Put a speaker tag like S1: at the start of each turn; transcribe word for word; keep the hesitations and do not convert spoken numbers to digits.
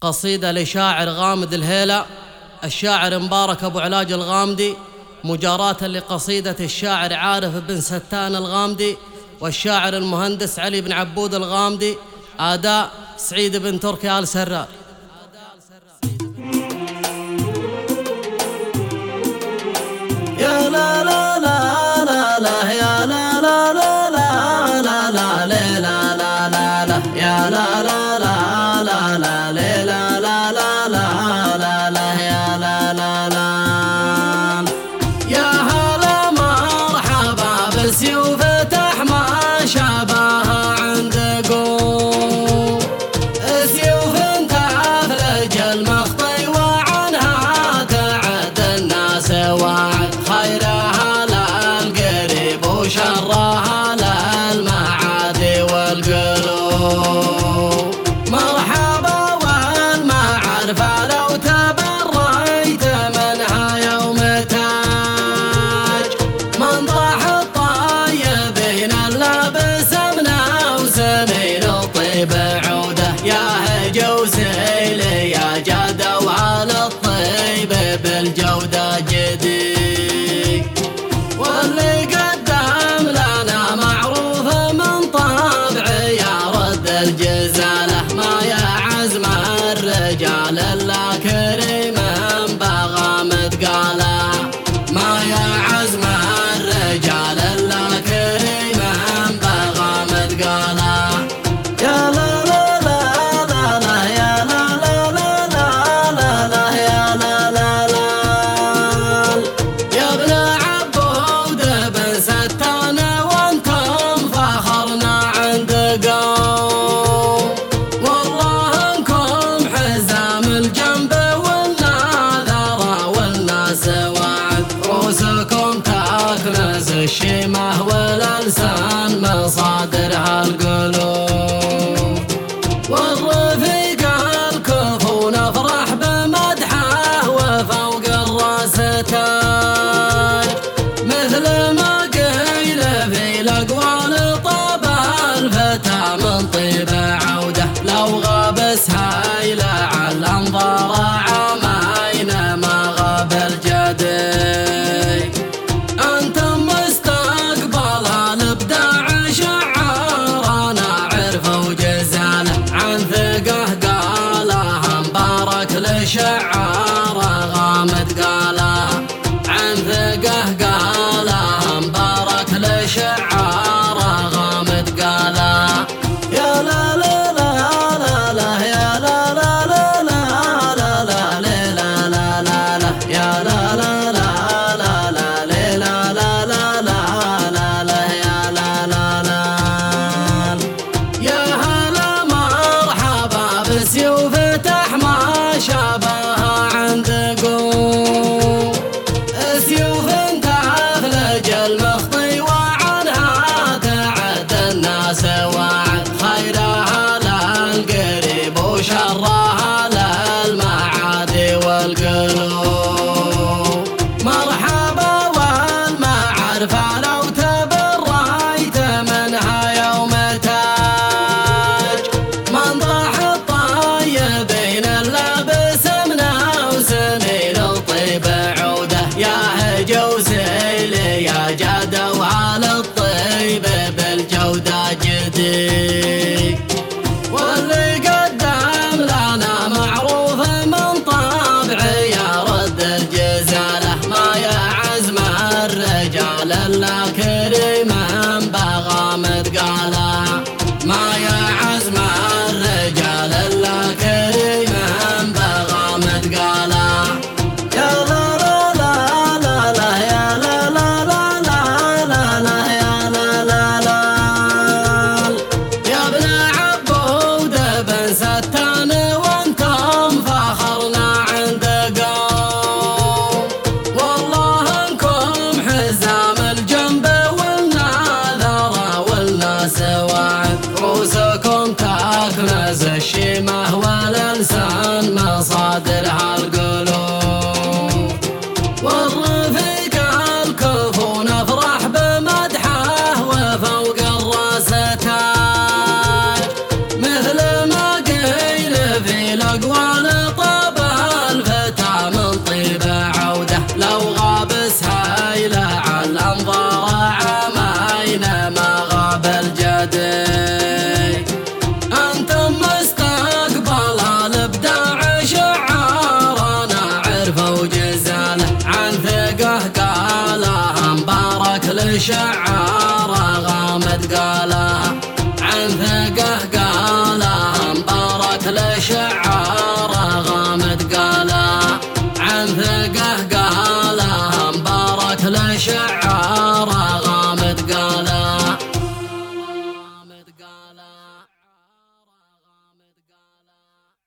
S1: قصيدة لشاعر غامد الهيلة، الشاعر مبارك أبو علاج الغامدي، مجاراة لقصيدة الشاعر عارف بن ستان الغامدي، والشاعر المهندس علي بن عبود الغامدي، آداء سعيد بن تركي آل سرار. يا لا لا لا لا لا يا لا لا لا لا لا لا لا لا لا لا يا لا لا لا لا لا لا لا لا لا لا يا لا لا لا. يا هلا مرحبا بسيوف تحمى شباها عندكم، سيوف تفلج المخطي وعنها تعد الناس وعد، خيرها للقريب وشرها للمعادي والقلوب. مرحبا والمعرفة لو تبريت منها يوم تاج، من طاح الطيبين اللبس منه وسمين الطيب عوده، يا هجو سيلي يا جدو على الطيب بالجودة جدي، واللي قدم لنا معروف من طبع يا رد الجزالة، ما يعز مع الرجال الا كريما بغى متقاله، ما يعز مع الرجال الا كريما بغى متقاله. يا لا لا لا لا لا يا لا لا لا لا لا يا لا لا لا. يا ابن عبود بن ستان وانتم فخرنا عند قوم، والله انكم حزام الجنب والناذرة والناس وعد، روسكم تكنز الشيمة والألسان مصادرها القلوب، والرفيق الكفو نفرح بمدحه وفوق الراس تاج، مثل ما قيل في الأقوال طاب الفتى من طيب عوده، لو غاب سهيل على الأنظار عامين ما غاب الجدي. أنتم مستقبل الإبداع شعارنا عرف وجزاله، عن ثقه قالها مبارك لشعاره غامد قاله، عن ثقه قالها مبارك لشعاره غامد قاله. يا لا لا لا لا لا يا لا لا لا لا لا لا لا لا لا لا يا لا لا لا لا لا لا لا لا لا لا يا لا لا لا. يا هلا مرحبا بسيوف تحمى شباها عندكم، سيوف تفلج المخطي وعنها تعد الناس وعد، خيرها للقريب وشرها للمعادي والقلوب. مرحبا والمعرفة لو تبريت منها يوم تاج، من طاح الطيبين اللبس منه وسمين الطيب عوده، يا هجو سيلي يا جدو على الطيب بالجودة جدي، واللي قدم لنا معروف من طبع يا رد الجزالة، ما يعز مع الرجال الا كريما بغى متقاله، ما يعز مع الرجال الا كريما بغى متقاله. يا لا لا لا لا لا يا لا لا لا لا لا لا يا لا لا لا. يا ابن عبود بن ستان وانتم فخرنا عند قوم، والله انكم حزام الجنب والناذرة والناس وعد، روسكم تكنز الشيمة والألسان مصادرها القلوب، والرفيق الكفو نفرح بمدحه وفوق الراس تاج، مثل ما قيل في أقوال طاب الفتى من طيب عوده، لو غاب سهيل على الأنظار عامين ما غاب الجدي. أنتم مستقبل الإبداع شعارنا عرفه وجزاله، عن ثقه قاله مبارك لشعاره غامد قاله، عن ثقه قاله مبارك لشعاره غامد قاله، عن ثقه